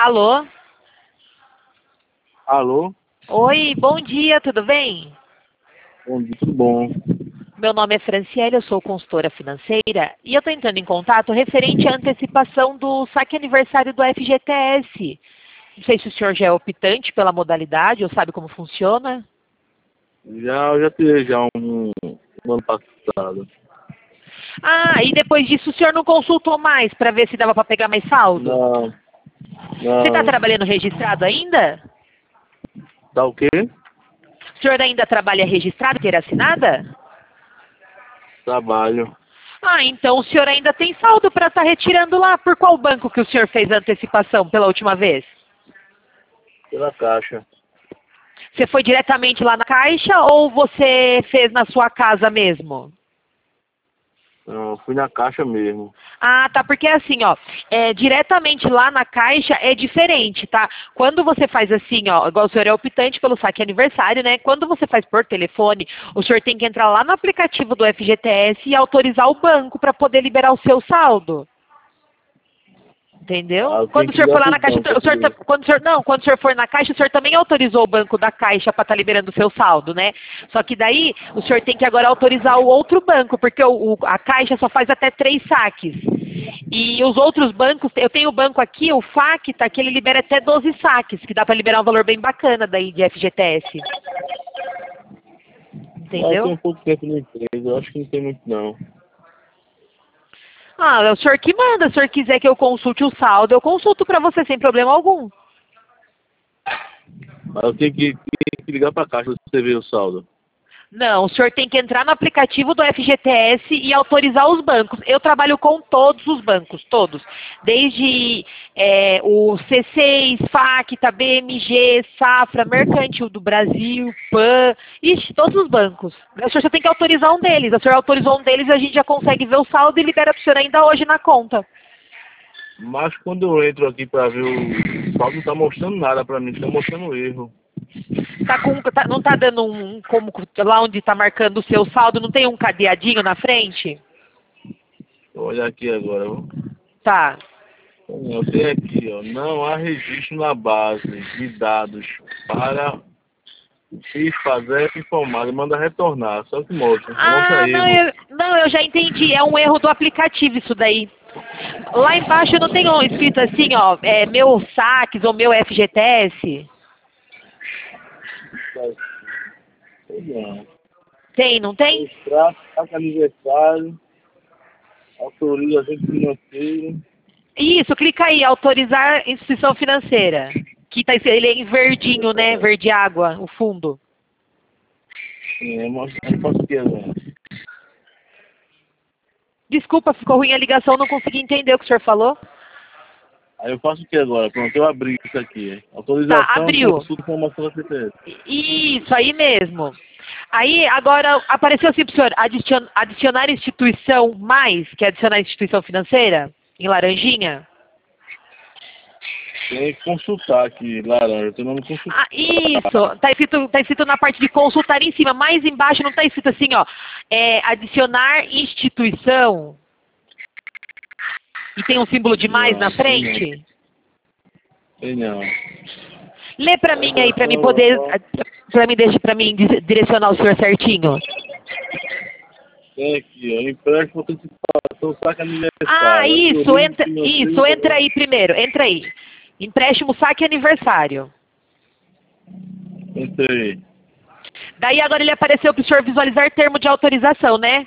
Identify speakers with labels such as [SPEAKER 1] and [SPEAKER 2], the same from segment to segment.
[SPEAKER 1] Alô?
[SPEAKER 2] Alô?
[SPEAKER 1] Oi, bom dia, tudo bem?
[SPEAKER 2] Bom dia, tudo bom?
[SPEAKER 1] Meu nome é Franciele, eu sou consultora financeira e eu estou entrando em contato referente à antecipação do saque aniversário do FGTS. Não sei se o senhor já é optante pela modalidade ou sabe como funciona.
[SPEAKER 2] Eu já tirei já um ano passado.
[SPEAKER 1] Ah, e depois disso o senhor não consultou mais para ver se dava para pegar mais saldo?
[SPEAKER 2] Não,
[SPEAKER 1] Você está
[SPEAKER 2] não.
[SPEAKER 1] trabalhando registrado ainda?
[SPEAKER 2] Tá o quê?
[SPEAKER 1] O senhor ainda trabalha registrado, carteira assinada?
[SPEAKER 2] Trabalho.
[SPEAKER 1] Ah, então o senhor ainda tem saldo para estar retirando lá. Por qual banco que o senhor fez a antecipação pela última vez?
[SPEAKER 2] Pela caixa.
[SPEAKER 1] Você foi diretamente lá na Caixa ou você fez na sua casa mesmo?
[SPEAKER 2] Não, fui na caixa mesmo.
[SPEAKER 1] Ah, tá, porque assim, ó, diretamente lá na Caixa é diferente, tá? Quando você faz assim, ó, igual o senhor é optante pelo saque aniversário, né? Quando você faz por telefone, o senhor tem que entrar lá no aplicativo do FGTS e autorizar o banco para poder liberar o seu saldo. Entendeu?
[SPEAKER 2] Eu
[SPEAKER 1] Quando
[SPEAKER 2] tenho
[SPEAKER 1] o
[SPEAKER 2] que
[SPEAKER 1] senhor
[SPEAKER 2] ligar
[SPEAKER 1] for lá
[SPEAKER 2] pro
[SPEAKER 1] na Caixa,
[SPEAKER 2] banco
[SPEAKER 1] o senhor,
[SPEAKER 2] aqui.
[SPEAKER 1] quando o senhor for na Caixa, o senhor também autorizou o banco da Caixa para estar liberando o seu saldo, né? Só que daí o senhor tem que agora autorizar o outro banco, porque a Caixa só faz até 3 saques. E os outros bancos, eu tenho o banco aqui, o Facta, que ele libera até 12 saques, que dá para liberar um valor bem bacana daí de FGTS.
[SPEAKER 2] Mas eu
[SPEAKER 1] Entendeu?
[SPEAKER 2] tenho pouco tempo na empresa, eu acho que não tem muito não.
[SPEAKER 1] Ah, é o senhor que manda. Se o senhor quiser que eu consulte o saldo, eu consulto para você sem problema algum.
[SPEAKER 2] Mas eu tenho que ligar pra caixa pra você ver o saldo.
[SPEAKER 1] Não, o senhor tem que entrar no aplicativo do FGTS e autorizar os bancos. Eu trabalho com todos os bancos, todos. Desde o C6, Facta, BMG, Safra, Mercantil do Brasil, PAN, ixi, todos os bancos. O senhor só tem que autorizar um deles. O senhor autorizou um deles, a gente já consegue ver o saldo e libera para o senhor ainda hoje na conta.
[SPEAKER 2] Mas quando eu entro aqui pra ver o saldo, não tá mostrando nada pra mim, tá mostrando erro.
[SPEAKER 1] Não tá dando como lá onde está marcando o seu saldo, não tem um cadeadinho na frente?
[SPEAKER 2] Vou olhar aqui agora, viu?
[SPEAKER 1] Tá.
[SPEAKER 2] Eu tenho aqui, ó, não há registro na base de dados para se fazer informado, manda retornar, só que mostra
[SPEAKER 1] Ah, não,
[SPEAKER 2] erro.
[SPEAKER 1] eu já entendi. É um erro do aplicativo isso daí. Lá embaixo não tem um escrito assim, ó, meu saques ou meu FGTS?
[SPEAKER 2] Não.
[SPEAKER 1] Tem, não tem?
[SPEAKER 2] Extrato, saca aniversário, autoriza agente financeiro.
[SPEAKER 1] Isso, clica aí, autorizar instituição financeira. Que tá, ele é em verdinho, né? Verde água, o fundo.
[SPEAKER 2] Sim, eu posso aqui agora.
[SPEAKER 1] Desculpa, ficou ruim a ligação, não consegui entender o que o senhor falou.
[SPEAKER 2] Aí eu faço o que agora? Pronto, eu abri isso aqui.
[SPEAKER 1] Tá,
[SPEAKER 2] Autorização,
[SPEAKER 1] abriu.
[SPEAKER 2] consulta informação da CPF.
[SPEAKER 1] Isso, aí mesmo. Aí, agora, apareceu assim pro senhor, adicionar instituição mais, que é adicionar instituição financeira, em laranjinha?
[SPEAKER 2] Tem que consultar aqui, laranja, tem nome consultar.
[SPEAKER 1] Ah, isso, tá escrito na parte de consultar em cima, mais embaixo não tá escrito assim, ó, adicionar instituição, e tem um símbolo de mais na
[SPEAKER 2] Não,
[SPEAKER 1] frente?
[SPEAKER 2] tem não.
[SPEAKER 1] Lê pra mim aí, pra mim poder, pra mim direcionar o senhor certinho.
[SPEAKER 2] Tem aqui, ó, empréstimo, antecipação, saca
[SPEAKER 1] Ah,
[SPEAKER 2] aniversário.
[SPEAKER 1] isso, entra aí primeiro, entra aí. Empréstimo, saque aniversário.
[SPEAKER 2] Entrei.
[SPEAKER 1] Daí agora ele apareceu para o senhor visualizar termo de autorização, né?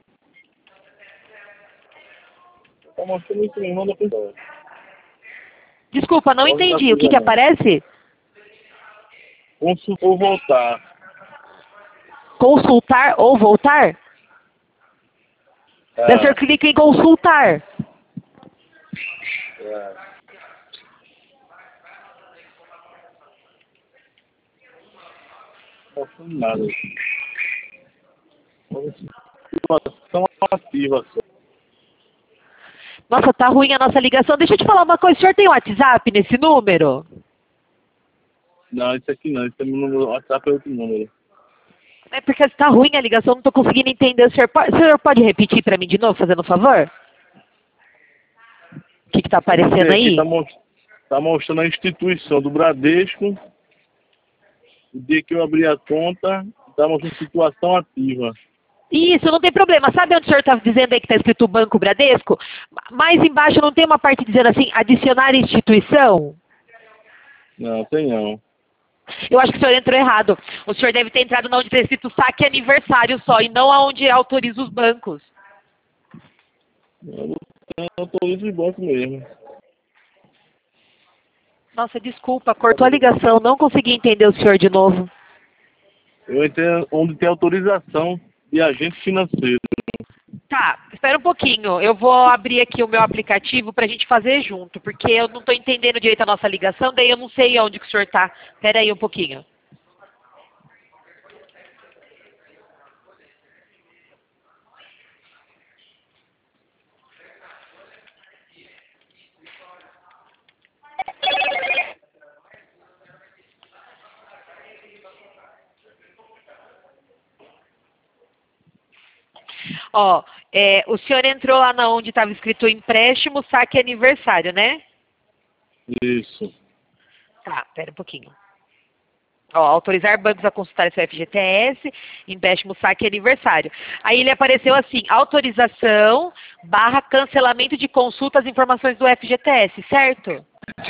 [SPEAKER 2] Tá mostrando isso mesmo da pessoa.
[SPEAKER 1] Desculpa, não
[SPEAKER 2] Pode dar
[SPEAKER 1] entendi. O que
[SPEAKER 2] coisa
[SPEAKER 1] que
[SPEAKER 2] não.
[SPEAKER 1] aparece?
[SPEAKER 2] Consultar ou voltar.
[SPEAKER 1] Consultar ou voltar? Daí o senhor clica em consultar.
[SPEAKER 2] É. Não tá mostrando nada. Situação ativa só.
[SPEAKER 1] Nossa, tá ruim a nossa ligação. Deixa eu te falar uma coisa. O senhor tem WhatsApp nesse número?
[SPEAKER 2] Não, isso aqui não. Esse é meu número. WhatsApp é outro número.
[SPEAKER 1] É porque tá ruim a ligação, não tô conseguindo entender. O senhor pode repetir para mim de novo, fazendo um favor? O que que tá aparecendo
[SPEAKER 2] Aqui
[SPEAKER 1] aí?
[SPEAKER 2] Tá mostrando a instituição do Bradesco. O dia que eu abri a conta, tá mostrando situação ativa.
[SPEAKER 1] Isso, não tem problema. Sabe onde o senhor está dizendo aí que está escrito Banco Bradesco? Mais embaixo não tem uma parte dizendo assim, adicionar instituição?
[SPEAKER 2] Não, tem não.
[SPEAKER 1] Eu acho que o senhor entrou errado. O senhor deve ter entrado onde está escrito saque aniversário só, e não aonde autoriza os bancos.
[SPEAKER 2] Eu autorizo os bancos mesmo.
[SPEAKER 1] Nossa, desculpa, cortou a ligação, não consegui entender o senhor de novo.
[SPEAKER 2] Eu entrei onde tem autorização de agente financeiro.
[SPEAKER 1] Tá, espera um pouquinho. Eu vou abrir aqui o meu aplicativo para a gente fazer junto, porque eu não estou entendendo direito a nossa ligação, daí eu não sei onde que o senhor está. Espera aí um pouquinho. Ó, o senhor entrou lá na onde estava escrito empréstimo, saque aniversário, né?
[SPEAKER 2] Isso.
[SPEAKER 1] Tá, espera um pouquinho. Ó, autorizar bancos a consultar seu FGTS, empréstimo, saque aniversário. Aí ele apareceu assim, autorização / cancelamento de consulta às informações do FGTS, certo?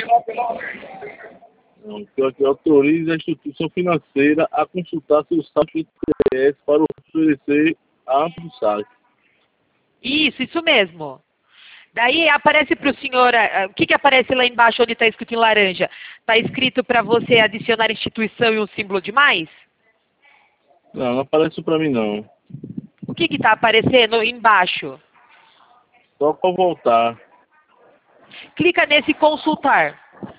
[SPEAKER 2] Não, que autoriza a instituição financeira a consultar seu saque FGTS para oferecer amplo saque.
[SPEAKER 1] Isso mesmo. Daí aparece para o senhor, o que aparece lá embaixo onde está escrito em laranja? Está escrito para você adicionar instituição e um símbolo de mais?
[SPEAKER 2] Não, não aparece para mim não.
[SPEAKER 1] O que está aparecendo embaixo?
[SPEAKER 2] Só para voltar.
[SPEAKER 1] Clica nesse consultar.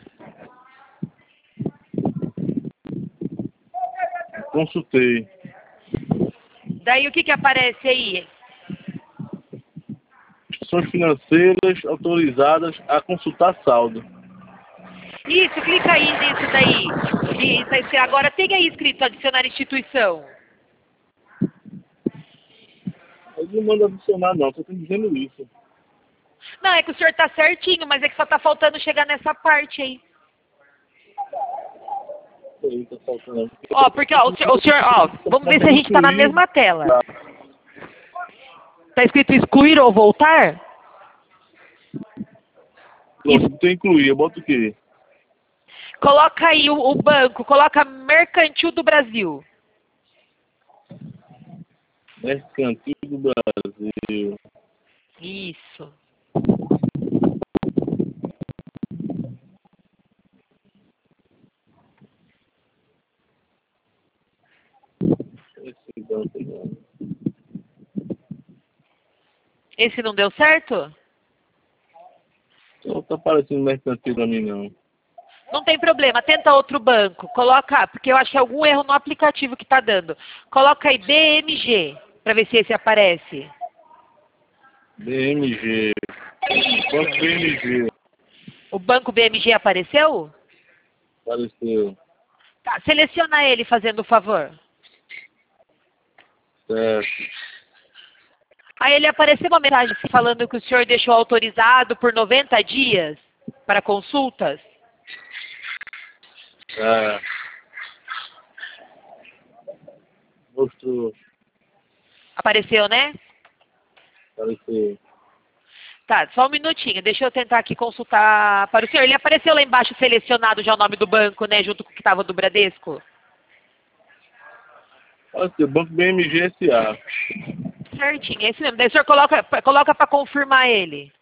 [SPEAKER 2] Consultei.
[SPEAKER 1] Daí o que aparece aí?
[SPEAKER 2] Instituições financeiras autorizadas a consultar saldo.
[SPEAKER 1] Isso, clica aí nisso daí. Isso, agora tem aí escrito adicionar instituição.
[SPEAKER 2] Ele não manda adicionar não, só tô dizendo isso.
[SPEAKER 1] Não, é que o senhor está certinho, mas é que só está faltando chegar nessa parte aí.
[SPEAKER 2] Aí, tá faltando.
[SPEAKER 1] Ó, porque ó, o senhor, ó, vamos ver se a gente está na mesma tela. Está escrito excluir ou voltar?
[SPEAKER 2] Pronto, tem que incluir, eu boto o quê?
[SPEAKER 1] Coloca aí o banco, coloca Mercantil do Brasil.
[SPEAKER 2] Mercantil do Brasil.
[SPEAKER 1] Isso.
[SPEAKER 2] Esse banco não.
[SPEAKER 1] Esse não deu certo?
[SPEAKER 2] Não tá aparecendo mercantil pra mim não.
[SPEAKER 1] Não tem problema, tenta outro banco. Coloca, porque eu acho que é algum erro no aplicativo que está dando. Coloca aí BMG, para ver se esse aparece.
[SPEAKER 2] BMG. Banco BMG.
[SPEAKER 1] O banco BMG apareceu?
[SPEAKER 2] Apareceu.
[SPEAKER 1] Tá, seleciona ele fazendo o favor.
[SPEAKER 2] Certo.
[SPEAKER 1] Aí ele apareceu uma mensagem falando que o senhor deixou autorizado por 90 dias para consultas.
[SPEAKER 2] É. Mostrou.
[SPEAKER 1] Apareceu, né?
[SPEAKER 2] Apareceu.
[SPEAKER 1] Tá, só um minutinho. Deixa eu tentar aqui consultar para o senhor. Ele apareceu lá embaixo selecionado já o nome do banco, né? Junto com o que estava do Bradesco.
[SPEAKER 2] Apareceu. Banco BMG SA.
[SPEAKER 1] Certinho, é esse mesmo. Daí o senhor coloca para confirmar ele.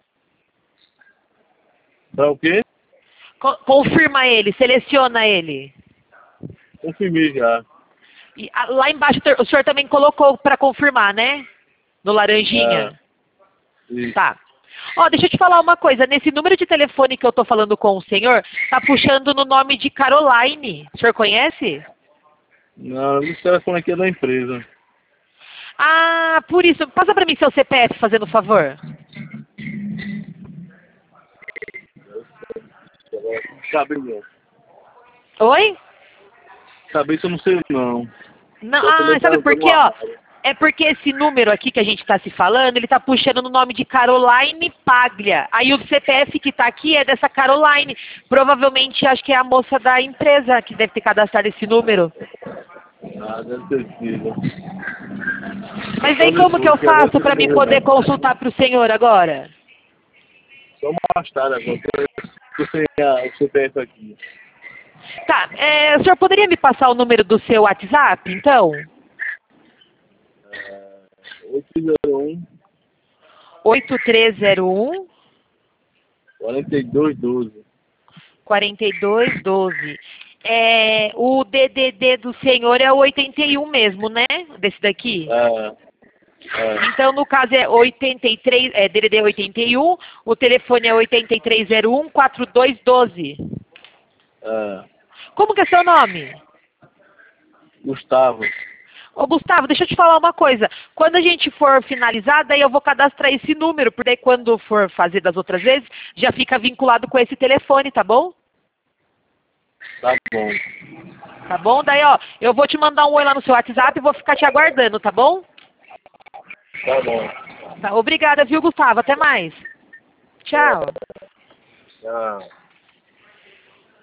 [SPEAKER 2] Tá o quê?
[SPEAKER 1] Confirma ele, seleciona ele.
[SPEAKER 2] Confirmei já.
[SPEAKER 1] E, lá embaixo o senhor também colocou para confirmar, né? No laranjinha.
[SPEAKER 2] Isso.
[SPEAKER 1] Tá. Ó, deixa eu te falar uma coisa. Nesse número de telefone que eu tô falando com o senhor, tá puxando no nome de Caroline. O senhor conhece?
[SPEAKER 2] Não, esse telefone aqui é da empresa.
[SPEAKER 1] Ah, por isso. Passa pra mim seu CPF, fazendo favor.
[SPEAKER 2] Cabeça.
[SPEAKER 1] Oi?
[SPEAKER 2] Cabeça eu não sei não.
[SPEAKER 1] Não, sabe por quê, ó? É porque esse número aqui que a gente está se falando, ele está puxando no nome de Caroline Paglia. Aí o CPF que está aqui é dessa Caroline. Provavelmente acho que é a moça da empresa que deve ter cadastrado esse número.
[SPEAKER 2] Ah, deve ter sido.
[SPEAKER 1] Mas daí como que eu faço para mim poder consultar para o senhor agora?
[SPEAKER 2] Só mais tarde agora, eu sei o CPF aqui.
[SPEAKER 1] Tá, o senhor poderia me passar o número do seu WhatsApp, então?
[SPEAKER 2] 801
[SPEAKER 1] 8301
[SPEAKER 2] 4212.
[SPEAKER 1] 4212. O DDD do senhor é o 81 mesmo, né? Desse daqui? Então, no caso, é 83, DDD 81, o telefone é 8301 4212. Como que é seu nome?
[SPEAKER 2] Gustavo.
[SPEAKER 1] Ô, Gustavo, deixa eu te falar uma coisa. Quando a gente for finalizar, daí eu vou cadastrar esse número, porque daí quando for fazer das outras vezes, já fica vinculado com esse telefone, tá bom?
[SPEAKER 2] Tá bom.
[SPEAKER 1] Tá bom? Daí, ó, eu vou te mandar um oi lá no seu WhatsApp e vou ficar te aguardando, tá bom?
[SPEAKER 2] Tá bom.
[SPEAKER 1] Tá, obrigada, viu, Gustavo? Até mais. Tchau.
[SPEAKER 2] Tchau.